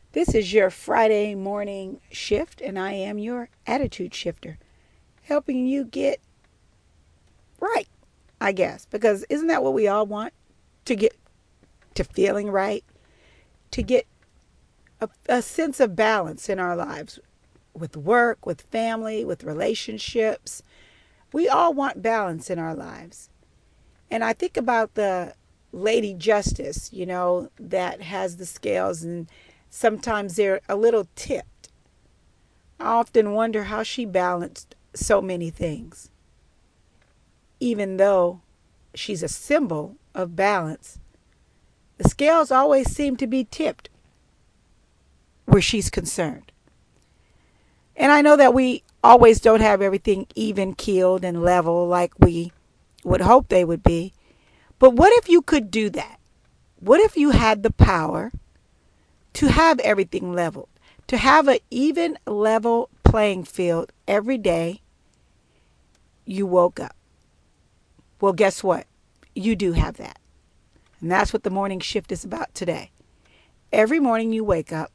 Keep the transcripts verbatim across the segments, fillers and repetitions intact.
This is your Friday morning shift, and I am your attitude shifter, helping you get right, I guess. Because isn't that what we all want? To get to feeling right, to get a, a sense of balance in our lives with work, with family, with relationships. We all want balance in our lives. And I think about the Lady Justice, you know, that has the scales and sometimes they're a little tipped. I often wonder how she balanced so many things. Even though she's a symbol of balance, the scales always seem to be tipped where she's concerned. And I know that we always don't have everything even keeled and level like we would hope they would be. But what if you could do that? What if you had the power to have everything leveled, to have an even level playing field every day you woke up? Well, guess what? You do have that. And that's what the morning shift is about today. Every morning you wake up,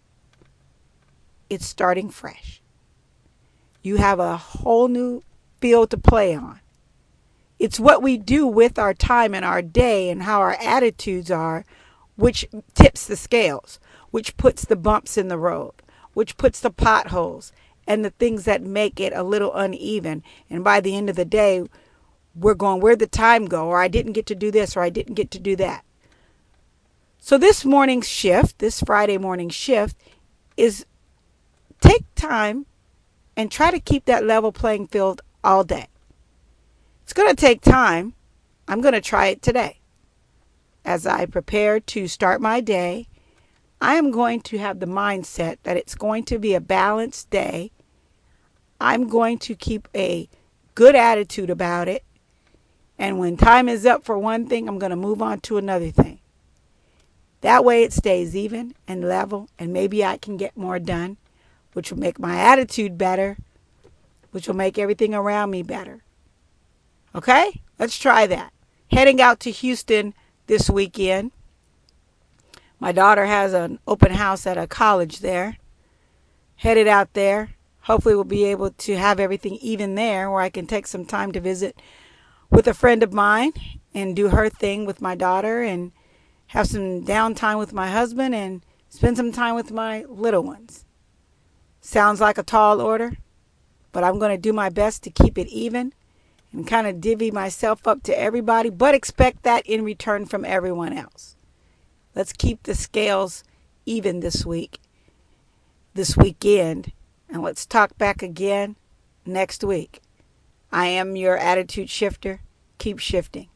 it's starting fresh. You have a whole new field to play on. It's what we do with our time and our day and how our attitudes are, which tips the scales, which puts the bumps in the road, which puts the potholes and the things that make it a little uneven. And by the end of the day, we're going, where'd the time go? Or I didn't get to do this, or I didn't get to do that. So this morning's shift, this Friday morning shift, is take time and try to keep that level playing field all day. It's going to take time. I'm going to try it today. As I prepare to start my day, I am going to have the mindset that it's going to be a balanced day. I'm going to keep a good attitude about it. And when time is up for one thing, I'm going to move on to another thing. That way it stays even and level, and maybe I can get more done, which will make my attitude better, which will make everything around me better. Okay? Let's try that. Heading out to Houston this weekend. My daughter has an open house at a college there. Headed out there. Hopefully we'll be able to have everything even there where I can take some time to visit with a friend of mine and do her thing with my daughter and have some downtime with my husband and spend some time with my little ones. Sounds like a tall order, but I'm going to do my best to keep it even and kind of divvy myself up to everybody, but expect that in return from everyone else. Let's keep the scales even this week, this weekend, and let's talk back again next week. I am your attitude shifter. Keep shifting.